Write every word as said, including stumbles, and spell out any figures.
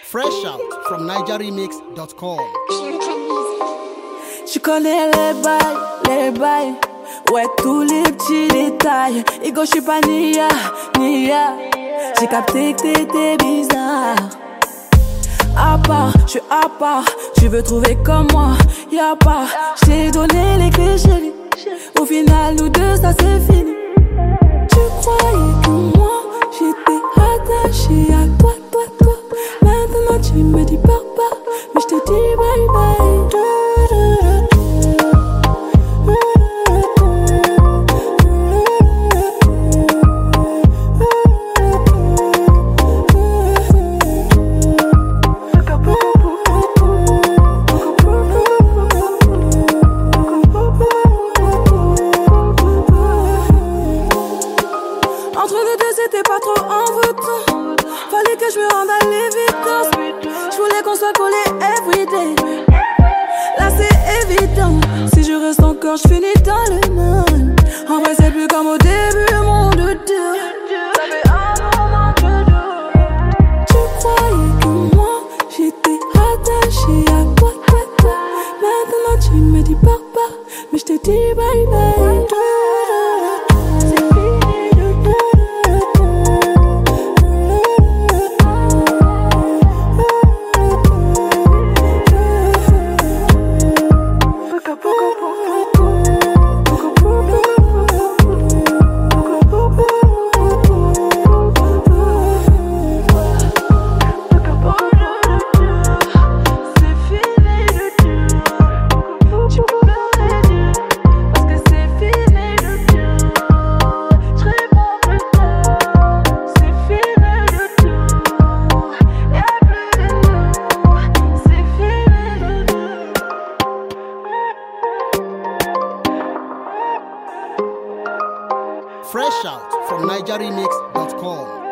Fresh out from niger remix dot com. Tu connais les bails, les bails. Ouais, tous les petits détails. Ego, je suis pas Nia, Nia. J'ai capté que t'étais bizarre. À part, je suis à part. Tu veux trouver comme moi, y'a pas. J't'ai donné les clés, chérie. Au final, nous deux, ça c'est fini. Tu croyais que moi, j'étais attachée à toi, toi, toi. Maintenant, tu me dis papa, mais j'te dis bye bye. Entre nous deux, c'était pas trop envoûtant. Fallait que je me rende à l'évidence. Je voulais qu'on soit collés everyday. Là, c'est évident. Si je reste encore, je finis dans le mal. En vrai, c'est plus comme au début, mon doudou. Ça fait un moment que je... Tu croyais que moi, j'étais attachée à toi, toi, toi. Maintenant, tu me dis papa, mais je te dis bye bye. Fresh out from niger remix dot com.